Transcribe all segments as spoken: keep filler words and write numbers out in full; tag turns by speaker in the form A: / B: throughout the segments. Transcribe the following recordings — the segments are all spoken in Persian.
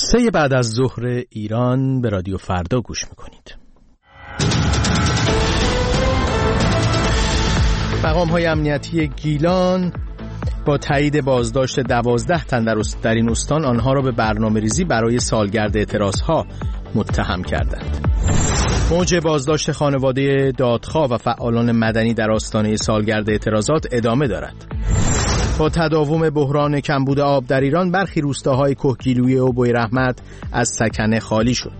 A: سه بعد از ظهر ایران به رادیو فردا گوش میکنید. مقام‌های امنیتی گیلان با تایید بازداشت دوازده تن در این استان آنها را به برنامه‌ریزی برای سالگرد اعتراضها متهم کردند. موج بازداشت خانواده دادخواه و فعالان مدنی در آستانه سالگرد اعتراضات ادامه دارد. با تداوم بحران کمبود آب در ایران برخی روستاهای کهگیلویه و بویراحمد از سکنه خالی شد.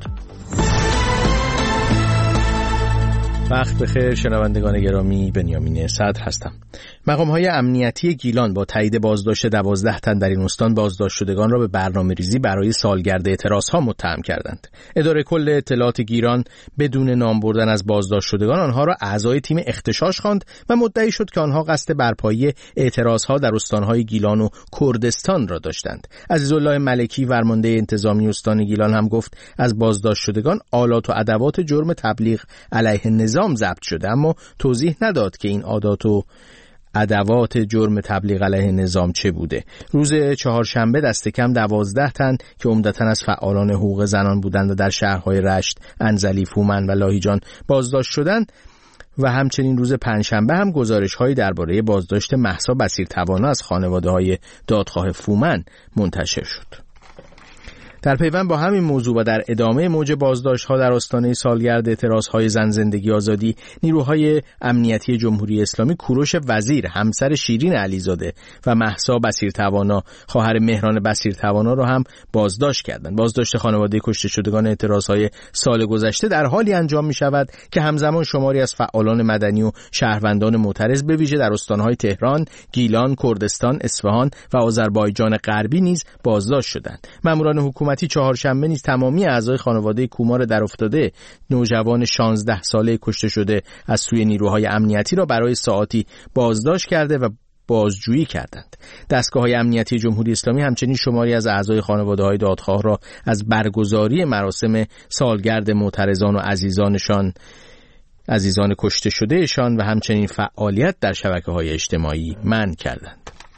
A: وقت بخیر شنوندگان گرامی، بنیامین صدر هستم. مقام‌های امنیتی گیلان با تایید بازداشت دوازده تن در این استان بازداشت شدگان را به برنامه‌ریزی برای سالگرد اعتراضها متهم کردند. اداره کل اطلاعات گیلان بدون نام بردن از بازداشت شدگان آنها را اعضای تیم اختشاش خواند و مدعی شد که آنها قصد برپایی اعتراضها در استان‌های گیلان و کردستان را داشتند. عزیزالله ملکی فرمانده انتظامی استان گیلان هم گفت از بازداشت شدگان آلات و ادوات جرم تبلیغ علیه نظام ضبط شده، اما توضیح نداد که این عادات و ادوات جرم تبلیغ علیه نظام چه بوده. روز چهارشنبه دست کم دوازده تن که عمدتاً از فعالان حقوق زنان بودند و در شهرهای رشت، انزلی، فومن و لاهیجان بازداشت شدند و همچنین روز پنجشنبه هم گزارش‌هایی درباره بازداشت مهسا بصیرتوانا از خانواده‌های دادخواه فومن منتشر شد. در پیوند با همین موضوع و در ادامه موج بازداشت‌ها در آستانه سالگرد اعتراض‌های زن زندگی آزادی، نیروهای امنیتی جمهوری اسلامی کوروش وزیر همسر شیرین علیزاده و مهسا بصیرتوانا خواهر مهران بصیرتوانا را هم بازداشت کردند. بازداشت خانواده کشته شدگان اعتراض‌های سال گذشته در حالی انجام می‌شود که همزمان شماری از فعالان مدنی و شهروندان معترض به ویژه در استان‌های تهران، گیلان، کردستان، اصفهان و آذربایجان غربی نیز بازداشت شدند. ماموران حکومت چهارشنبه نیز تمامی اعضای خانواده کومار درافتاده نوجوان شانزده ساله کشته شده از سوی نیروهای امنیتی را برای ساعاتی بازداشت کرده و بازجویی کردند. دستگاه‌های امنیتی جمهوری اسلامی همچنین شماری از اعضای خانواده‌های دادخواه را از برگزاری مراسم سالگرد معترضان و عزیزانشان عزیزان کشته شدهشان و همچنین فعالیت در شبکه‌های اجتماعی منع کردند.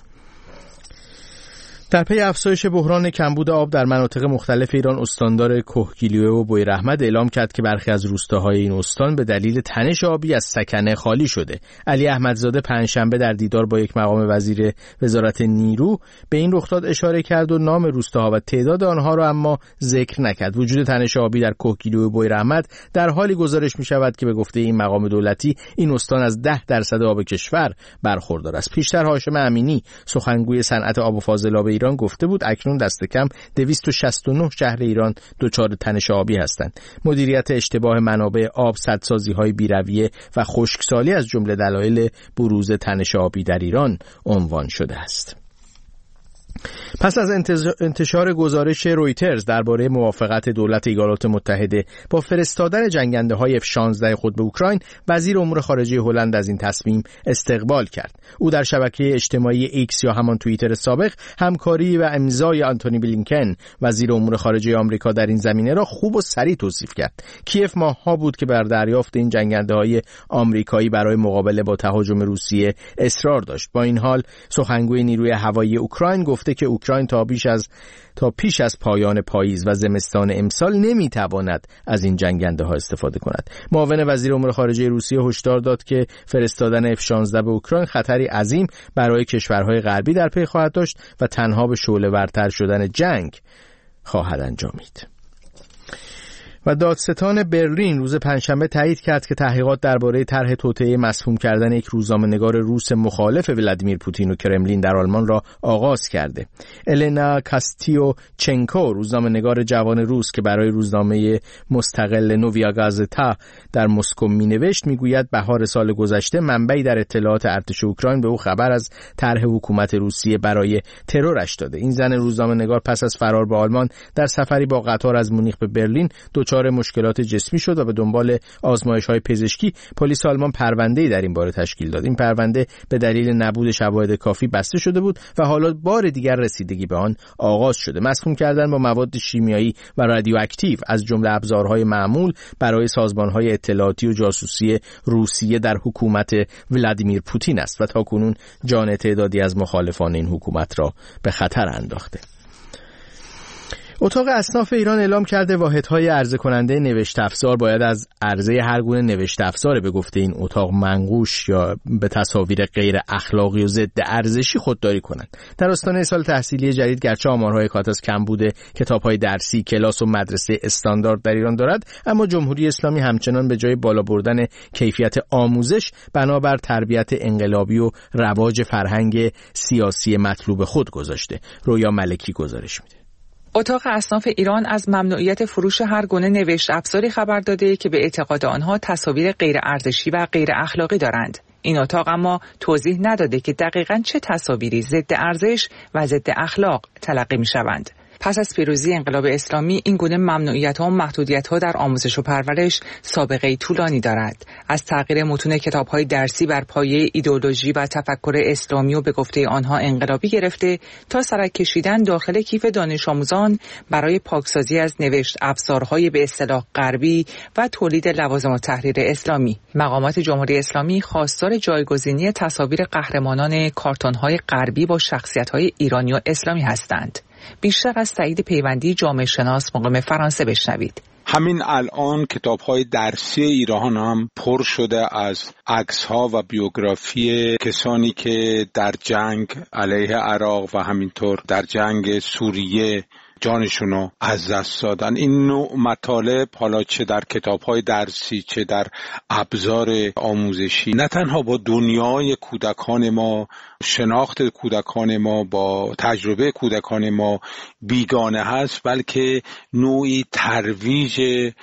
A: در پی افزایش بحران کمبود آب در مناطق مختلف ایران، استاندار کهگیلویه و بویراحمد اعلام کرد که برخی از روستاهای این استان به دلیل تنش آبی از سکنه خالی شده. علی احمدزاده پنجشنبه در دیدار با یک مقام وزیر وزارت نیرو به این رخداد اشاره کرد و نام روستاها و تعداد آنها را اما ذکر نکرد. وجود تنش آبی در کهگیلویه و بویراحمد در حالی گزارش می شود که به گفته این مقام دولتی این استان از ده درصد آب کشور برخوردار است. پیشتر هاشم امینی سخنگوی صنعت آب و فاضلاب ایران گفته بود اکنون دست کم دویست و شصت و نه شهر ایران دچار تنش آبی هستند. مدیریت اشتباه منابع آب، سدسازی‌های بی‌رویه و خشکسالی از جمله دلایل بروز تنش آبی در ایران عنوان شده است. پس از انتشار گزارش رویترز درباره موافقت دولت ایالات متحده با فرستادن جنگنده‌های اف شانزده خود به اوکراین، وزیر امور خارجه هلند از این تصمیم استقبال کرد. او در شبکه اجتماعی ایکس یا همان توییتر سابق همکاری و امضای آنتونی بلینکن وزیر امور خارجه آمریکا در این زمینه را خوب و صریح توصیف کرد. کیف ماه‌ها بود که بر دریافت این جنگنده‌های آمریکایی برای مقابله با تهاجم روسیه اصرار داشت. با این حال سخنگوی نیروی هوایی اوکراین گفته که اوکراین تا پیش از تا پیش از پایان پاییز و زمستان امسال نمیتواند از این جنگنده ها استفاده کند. معاون وزیر امور خارجه روسیه هشدار داد که فرستادن اف شانزده به اوکراین خطری عظیم برای کشورهای غربی در پی خواهد داشت و تنها به شعله‌ورتر شدن جنگ خواهد انجامید. و دادستان برلین روز پنجشنبه تایید کرد که تحقیقات درباره طرح توطئه مسموم کردن یک روزنامه‌نگار روس مخالف ولادیمیر پوتین و کرملین در آلمان را آغاز کرده. النا کاستیو چنکو، روزنامه‌نگار جوان روس که برای روزنامه مستقل نوویا گازتا در مسکو می‌نوشت، می‌گوید بهار سال گذشته منبعی در اطلاعات ارتش اوکراین به او خبر از طرح حکومت روسیه برای ترورش داده. این زن روزنامه‌نگار پس از فرار به آلمان در سفری با قطار از مونیخ به برلین دچار مشکلات جسمی شد و به دنبال آزمایش‌های پزشکی پلیس آلمان پرونده‌ای در این باره تشکیل داد. این پرونده به دلیل نبود شواهد کافی بسته شده بود و حالا بار دیگر رسیدگی به آن آغاز شده. مسموم کردن با مواد شیمیایی و رادیواکتیو از جمله ابزارهای معمول برای سازمان‌های اطلاعاتی و جاسوسی روسیه در حکومت ولادیمیر پوتین است و تاکنون جان تعدادی از مخالفان این حکومت را به خطر انداخته. اتاق اصناف ایران اعلام کرده واحدهای عرضه کننده نوشت افزار باید از عرضه هر گونه نوشت افزار به گفته این اتاق منقوش یا به تصاویر غیر اخلاقی و ضد ارزشی خودداری کنند. در آستانه سال تحصیلی جدید گرچه آمارهای کات از کمبود کتاب‌های درسی، کلاس و مدرسه استاندارد در ایران دارد، اما جمهوری اسلامی همچنان به جای بالا بردن کیفیت آموزش بنابر تربیت انقلابی و رواج فرهنگ سیاسی مطلوب خود گذاشته. رویا ملکی گزارش میده.
B: اتاق اصناف ایران از ممنوعیت فروش هر گونه نوشت افزاری خبر داده که به اعتقاد آنها تصاویر غیر ارزشی و غیر اخلاقی دارند. این اتاق اما توضیح نداده که دقیقاً چه تصاویری ضد ارزش و ضد اخلاق تلقی می‌شوند. پس از پیروزی انقلاب اسلامی این گونه ممنوعیت‌ها و محدودیت‌ها در آموزش و پرورش سابقه طولانی دارد. از تغییر متون کتاب‌های درسی بر پایه ایدئولوژی و تفکر اسلامی و به گفته آنها انقلابی گرفته تا سرک کشیدن داخل کیف دانش آموزان برای پاکسازی از نوشت افزارهای به اصطلاح غربی و تولید لوازم التحریر اسلامی. مقامات جمهوری اسلامی خواستار جایگزینی تصاویر قهرمانان کارتون‌های غربی با شخصیت‌های ایرانی و اسلامی هستند. بیشتر از سعید پیوندی، جامعه شناس مقیم فرانسه بشنوید.
C: همین الان کتاب‌های درسی ایران هم پر شده از عکس‌ها و بیوگرافی کسانی که در جنگ علیه عراق و همینطور در جنگ سوریه جانشونو از دست دادن. این نوع مطالب حالا چه در کتاب‌های درسی چه در ابزار آموزشی نه تنها با دنیای کودکان ما، شناخت کودکان ما، با تجربه کودکان ما بیگانه هست، بلکه نوعی ترویج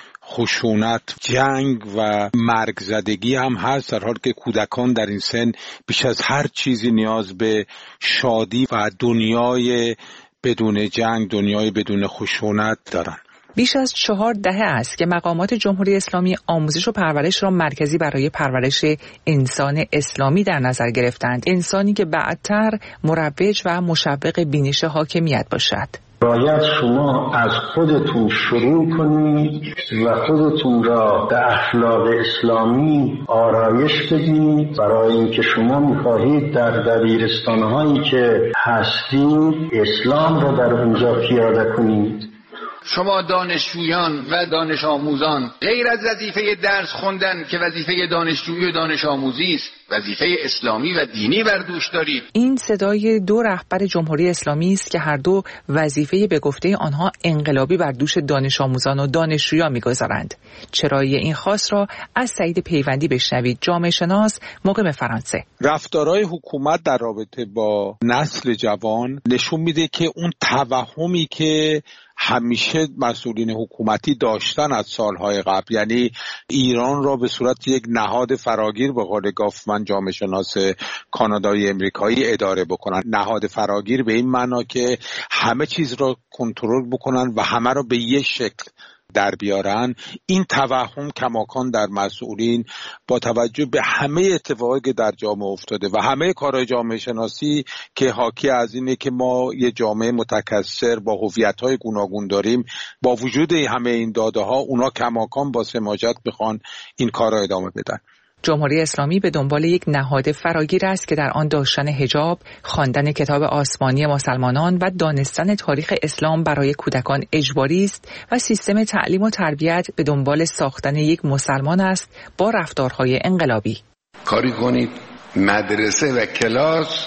C: خشونت، جنگ و مرگ زدگی هم هست، در حالی که کودکان در این سن بیش از هر چیزی نیاز به شادی و دنیای بدون جنگ، دنیای بدون خشونت دارن.
B: بیش از چهار دهه است که مقامات جمهوری اسلامی آموزش و پرورش را مرکزی برای پرورش انسان اسلامی در نظر گرفتند، انسانی که بعدتر مروج و مشوق بینش حاکمیت باشد.
D: باید شما از خودتون شروع کنید و خودتون را به اخلاق اسلامی آرایش بدید، برای اینکه شما می‌خواهید در دبیرستان‌هایی که هستید اسلام را در اونجا پیاده کنید.
E: شما دانشجویان و دانش آموزان غیر از وظیفه درس خوندن که وظیفه دانشجویی و دانش آموزی است، وظیفه اسلامی و دینی بر دوش دارید.
B: این صدای دو رهبر جمهوری اسلامی است که هر دو وظیفه به گفته آنها انقلابی بر دوش دانش آموزان و دانشجویان می‌گذارند. چرایی این خاص را از سعید پیوندی بشنوید، جامعه شناس مقیم فرانسه.
C: رفتارهای حکومت در رابطه با نسل جوان نشون میده که اون توهمی که همیشه مسئولین حکومتی داشتن از سالهای قبل، یعنی ایران را به صورت یک نهاد فراگیر به قول گافمن جامعه شناس کانادایی امریکایی اداره بکنن. نهاد فراگیر به این معنا که همه چیز را کنترل بکنن و همه را به یک شکل در بیارن. این توهم کماکان در مسئولین با توجه به همه اتفاقی که در جامعه افتاده و همه کارهای جامعه شناسی که حاکی از اینه که ما یه جامعه متکثر با هویت‌های گوناگون داریم، با وجود همه این داده‌ها اونا کماکان با سماجت بخوان این کارا ادامه بدن.
B: جمهوری اسلامی به دنبال یک نهاد فراگیر است که در آن داشتن حجاب، خواندن کتاب آسمانی مسلمانان و دانستن تاریخ اسلام برای کودکان اجباری است و سیستم تعلیم و تربیت به دنبال ساختن یک مسلمان است با رفتارهای انقلابی.
F: کاری کنید مدرسه و کلاس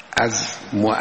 F: از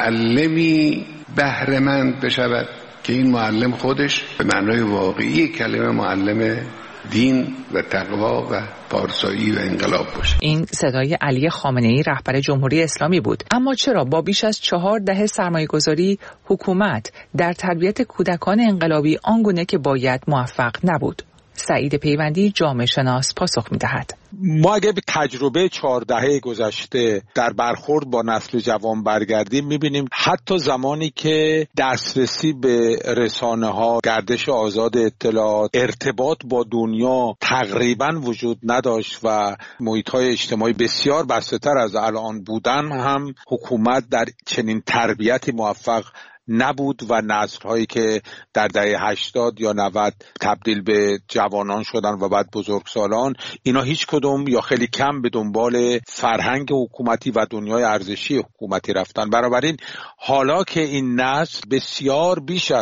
F: معلمی بهره مند بشود که این معلم خودش به معنای واقعی کلمه معلم دین و تقوا و پارسایی و انقلاب باشه.
B: این صدای علی خامنه‌ای رهبر جمهوری اسلامی بود. اما چرا با بیش از چهار دهه سرمایه‌گذاری حکومت در تربیت کودکان انقلابی آنگونه که باید موفق نبود؟ سعید پیوندی جامعه شناس پاسخ می‌دهد.
C: ما اگه به تجربه چهار دهه گذشته در برخورد با نسل جوان برگردیم می‌بینیم حتی زمانی که دسترسی به رسانه‌ها، گردش آزاد اطلاعات، ارتباط با دنیا تقریباً وجود نداشت و محیط‌های اجتماعی بسیار بسته‌تر از الان بودن، هم حکومت در چنین تربیتی موفق نبود و نسل‌هایی که در دهه هشتاد یا نود تبدیل به جوانان شدن و بعد بزرگسالان، اینا هیچ کدوم یا خیلی کم به دنبال فرهنگ حکومتی و دنیای ارزشی حکومتی رفتن. بنابراین حالا که این نسل بسیار بیش از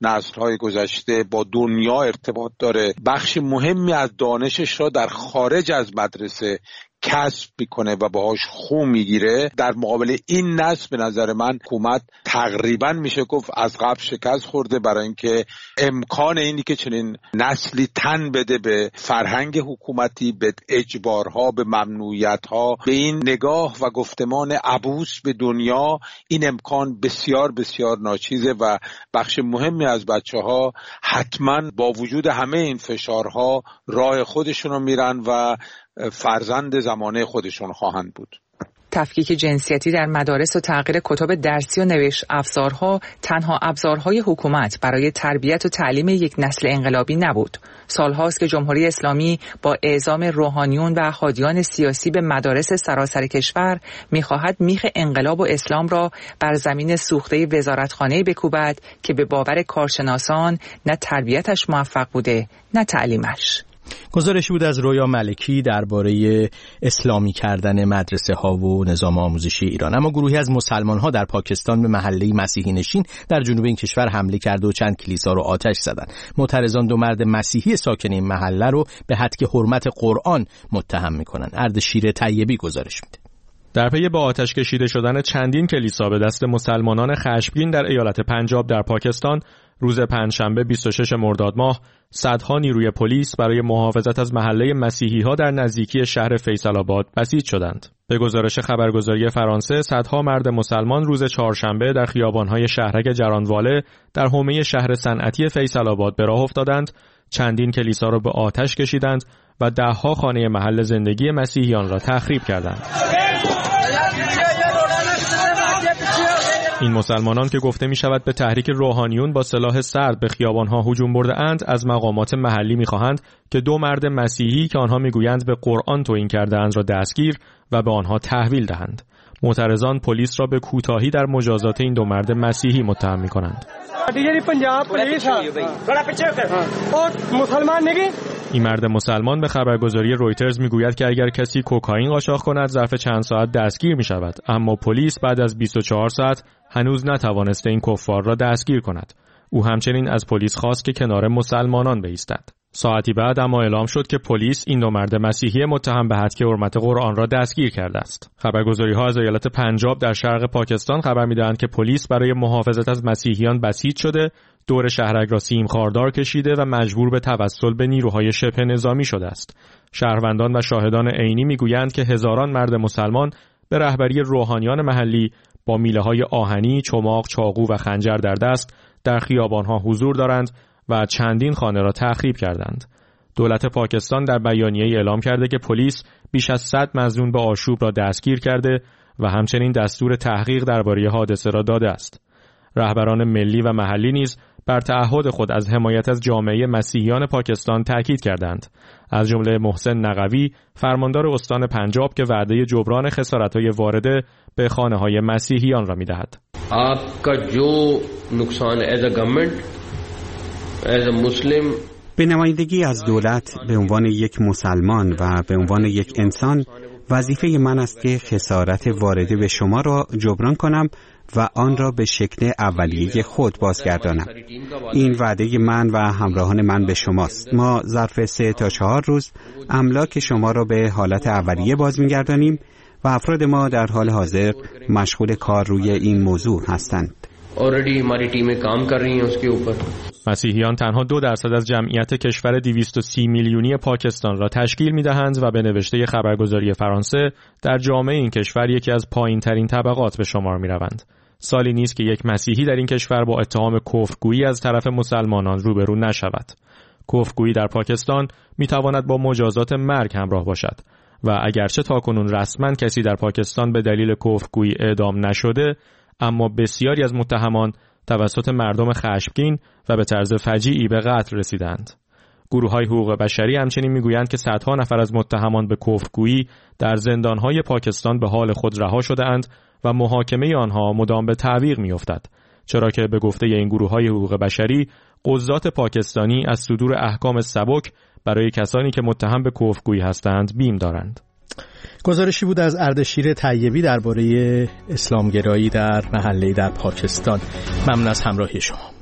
C: نسل‌های گذشته با دنیا ارتباط داره، بخش مهمی از دانشش را در خارج از مدرسه کسب میکنه و باهاش خو میگیره. در مقابل این نسل به نظر من حکومت تقریبا میشه گفت از قبل شکست خورده، برای اینکه امکان اینی که چنین نسلی تن بده به فرهنگ حکومتی، به اجبارها، به ممنوعیتها، به این نگاه و گفتمان عبوس به دنیا، این امکان بسیار بسیار ناچیزه و بخش مهمی از بچه‌ها حتما با وجود همه این فشارها راه خودشون رو میرن و فرزند زمانه خودشون خواهند بود.
B: تفکیک جنسیتی در مدارس و تغییر کتب درسی و نوشت افزارها تنها ابزارهای حکومت برای تربیت و تعلیم یک نسل انقلابی نبود. سالهاست که جمهوری اسلامی با اعزام روحانیون و هادیان سیاسی به مدارس سراسر کشور می‌خواهد میخ انقلاب و اسلام را بر زمین سوخته وزارتخانه‌ای بکوبد که به باور کارشناسان نه تربیتش موفق بوده نه تعلیمش.
A: گزارشی بود از رویا ملکی درباره اسلامی کردن مدرسه ها و نظام آموزشی ایران. اما گروهی از مسلمان ها در پاکستان به محله مسیحی نشین در جنوب این کشور حمله کرده و چند کلیسا رو آتش زدن. معترضان دو مرد مسیحی ساکن این محله رو به حد حرمت قرآن متهم میکنن. اردشیر طیبی گزارش میده.
G: در پی با آتش کشیده شدن چندین کلیسا به دست مسلمانان خشمگین در ایالت پنجاب در پاکستان، روز پنجشنبه بیست و شش مرداد ماه صدها نیروی پلیس برای محافظت از محله مسیحی ها در نزدیکی شهر فیصل آباد بسیج شدند. به گزارش خبرگزاری فرانسه، صدها مرد مسلمان روز چهارشنبه در خیابان‌های شهرک جرانواله در حومه شهر صنعتی فیصل آباد به راه افتادند، چندین کلیسا را به آتش کشیدند و ده‌ها خانه محل زندگی مسیحیان را تخریب کردند. این مسلمانان که گفته می شود به تحریک روحانیون با سلاح سرد به خیابانها هجوم برده اند، از مقامات محلی می خواهند که دو مرد مسیحی که آنها می گویند به قرآن توهین کرده اند را دستگیر و به آنها تحویل دهند. معترضان پلیس را به کوتاهی در مجازات این دو مرد مسیحی متهم می کنند. این مرد مسلمان به خبرگزاری رویترز میگوید که اگر کسی کوکائین قاچاق کند ظرف چند ساعت دستگیر می شود، اما پلیس بعد از بیست و چهار ساعت هنوز نتوانسته این کفار را دستگیر کند. او همچنین از پلیس خواست که کنار مسلمانان بایستد. ساعتی بعد اما اعلام شد که پلیس این دو مرد مسیحی متهم به هتک حرمت قرآن را دستگیر کرده است. خبرگزاری‌ها از ایالت پنجاب در شرق پاکستان خبر می‌دهند که پلیس برای محافظت از مسیحیان بسیج شده، دور شهرک را سیم خاردار کشیده و مجبور به توسل به نیروهای شبه نظامی شده است. شهروندان و شاهدان عینی می‌گویند که هزاران مرد مسلمان به رهبری روحانیان محلی با میله‌های آهنی، چماق، چاقو و خنجر در دست در خیابان‌ها حضور دارند و چندین خانه را تخریب کردند. دولت پاکستان در بیانیه‌ای اعلام کرده که پلیس بیش از صد مظنون به آشوب را دستگیر کرده و همچنین دستور تحقیق درباره حادثه را داده است. رهبران ملی و محلی نیز بر تعهد خود از حمایت از جامعه مسیحیان پاکستان تاکید کردند. از جمله محسن نقوی، فرماندار استان پنجاب، که وعده جبران خسارت‌های وارده به خانه‌های مسیحیان را می‌دهد.
H: आपका जो नुकसान as a government as a Muslim
I: به نمایندگی از دولت به عنوان یک مسلمان و به عنوان یک انسان، وظیفه من است که خسارت وارده به شما را جبران کنم و آن را به شکل اولیه خود بازگردانم. این وعده من و همراهان من به شماست. ما ظرف سه تا چهار روز املاک شما را به حالت اولیه باز می‌گردانیم و افراد ما در حال حاضر مشغول کار روی این موضوع هستند.
G: مسیحیان تنها دو درصد از جمعیت کشور دویست و سی میلیونی پاکستان را تشکیل می‌دهند و به نوشته خبرگزاری فرانسه در جامعه این کشور یکی از پایین‌ترین طبقات به شمار می‌روند. سالی نیست که یک مسیحی در این کشور با اتهام کفرگویی از طرف مسلمانان روبرو نشود. کفرگویی در پاکستان می‌تواند با مجازات مرگ همراه باشد و اگرچه تاکنون رسما کسی در پاکستان به دلیل کفرگویی اعدام نشده، اما بسیاری از متهمان توسط مردم خشمگین و به طرز فجیعی به قتل رسیدند. گروه‌های حقوق بشری همچنین می‌گویند که صدها نفر از متهمان به کفرگویی در زندان‌های پاکستان به حال خود رها شده‌اند و محاکمه آنها مدام به تعویق می‌افتد، چرا که به گفته این گروه‌های حقوق بشری قضات پاکستانی از صدور احکام سبک برای کسانی که متهم به کفرگویی هستند بیم دارند.
A: گزارشی بود از اردشیر طیبی درباره اسلامگرایی در محله در پاکستان. ممنون از همراهی شما.